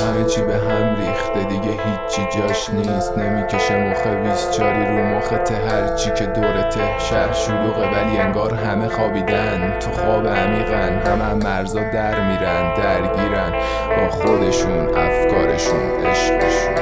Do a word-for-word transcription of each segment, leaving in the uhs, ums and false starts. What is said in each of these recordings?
همه چی به هم ریخته دیگه هیچی جاش نیست. نمیکشه مخ بیست چاری رو مخته، هرچی که دورته شهر شلوغه ولی انگار همه خوابیدن تو خواب عمیقن. همه هم مرزا در میرن درگیرن با خودشون، افکارشون، عشقشون.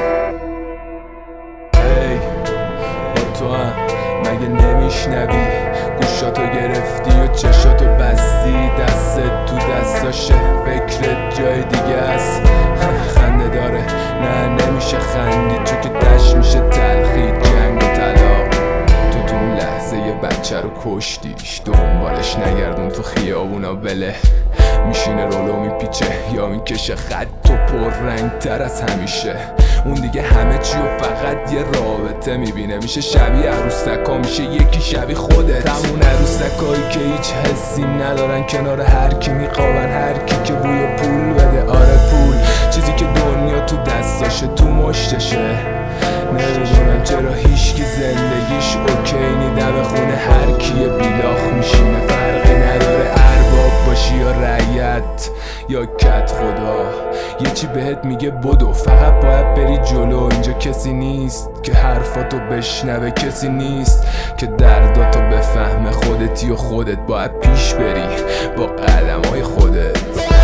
ای با تو هم مگه نمیشنوی؟ گوشاتو گرفتی و چشاتو بستی، دستت تو دستاشه فکرت جای دیگه است. خنده داره نه نمیشه خندید چون که دشت میشه تلخی، جنگ و طلاق. تو تو اون لحظه یه بچه رو کشتیش، دنبالش نگردون تو خیابونا بله. میشینه رولو میپیچه یا میکشه خط تو پر رنگ تر از همیشه. اون دیگه همه چی و فقط یه رابطه میبینه، میشه شبیه عروسکا، میشه یکی شبیه خودت. همون عروسکایی که هیچ حسی ندارن، کنار هر کی میخوابن، هر کی که بوی پول بده. آره پول چیزی که دنیا تو دستاشه تو مشتشه. نمیدونم چرا هیچکی زندگیش اوکی نیده به خونه هر کیه بیلاخ میشینه. فرقی نداره ارباب باشی یا رعیت یا کت خدا، یه چی بهت میگه بدو، فقط باید بری جلو. اینجا کسی نیست که حرفاتو بشنوه، کسی نیست که درداتو بفهمه. خودتی و خودت باید پیش بری با قدمای خودت.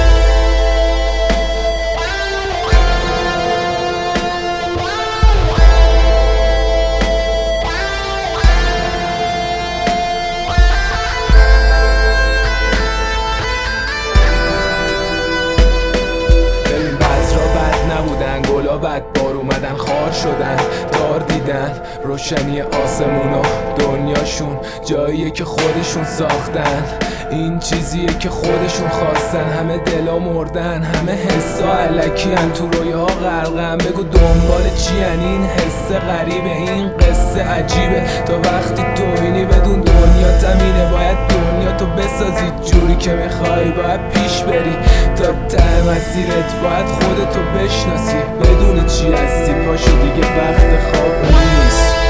گلا بد بار اومدن خار شدن، دار دیدن روشنی آسمون و دنیاشون جاییه که خودشون ساختن. این چیزیه که خودشون خواستن. همه دلا مردن، همه حسا علکیان، تو رویا غرقن. بگو دنبال چی ان این حس غریبه، این قصه عجیبه. تا وقتی تو بینی بدون دنیا تمینه، باید دنیا تو بسازی جوری که میخوای. باید پیش بری تا ته مسیرت، باید خودتو بشناسی بدون چی هستی. پاشو دیگه وقت خواب نیست.